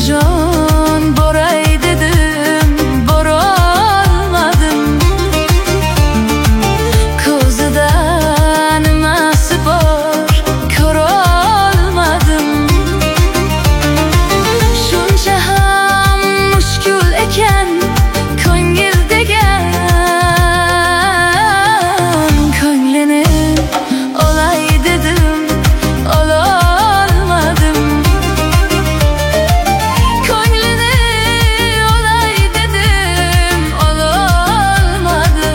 Andijon boray dedim, borolmadim. Ko'zida nimasi bor, ko'rolmadim. Shuncha ham mushkul ekan ko'ngil degan. Ko'nglini olay dedim, ololmadim. Ko'nglini olay dedim, ololmadim.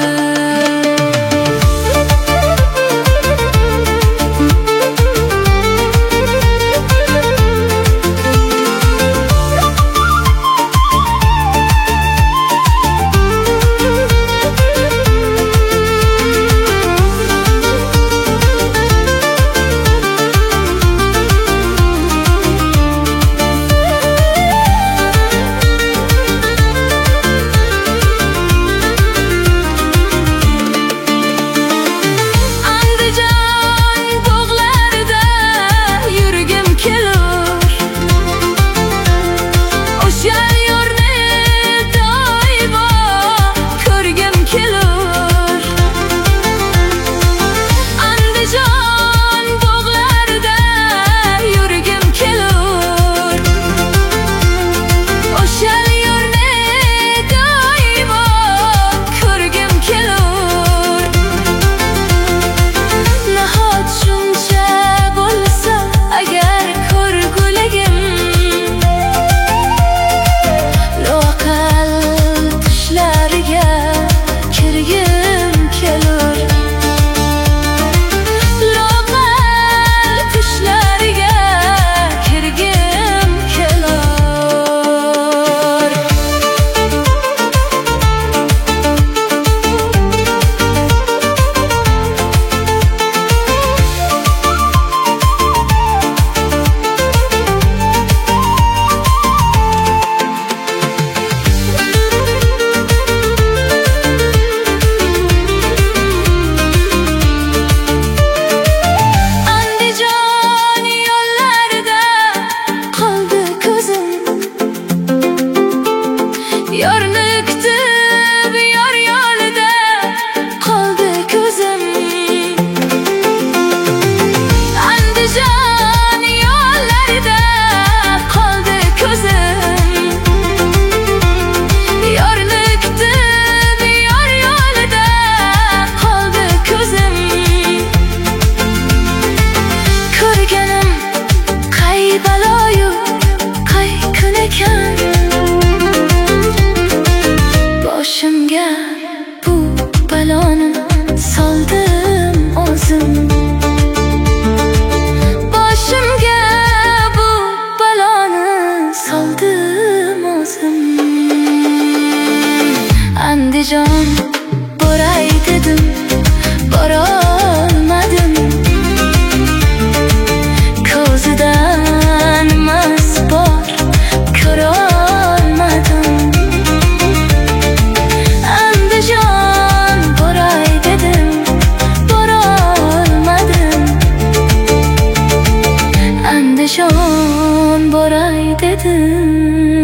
Yornikdi bir yor yo'lida qoldi ko'zim. Andijon yo'llarida qoldi ko'zim. Yornikdi bir yor yo'lida qoldi ko'zim. Ko'rganim qay baloyu qay kun ekan. Boshimga bu baloni soldim o'zim. Boshimga bu baloni soldim o'zim. Andijon boray dedim, borolmadim. Ko'zida nimasi bor, ko'rolmadim. Andijon boray dedim, borolmadim. Andijon boray dedim.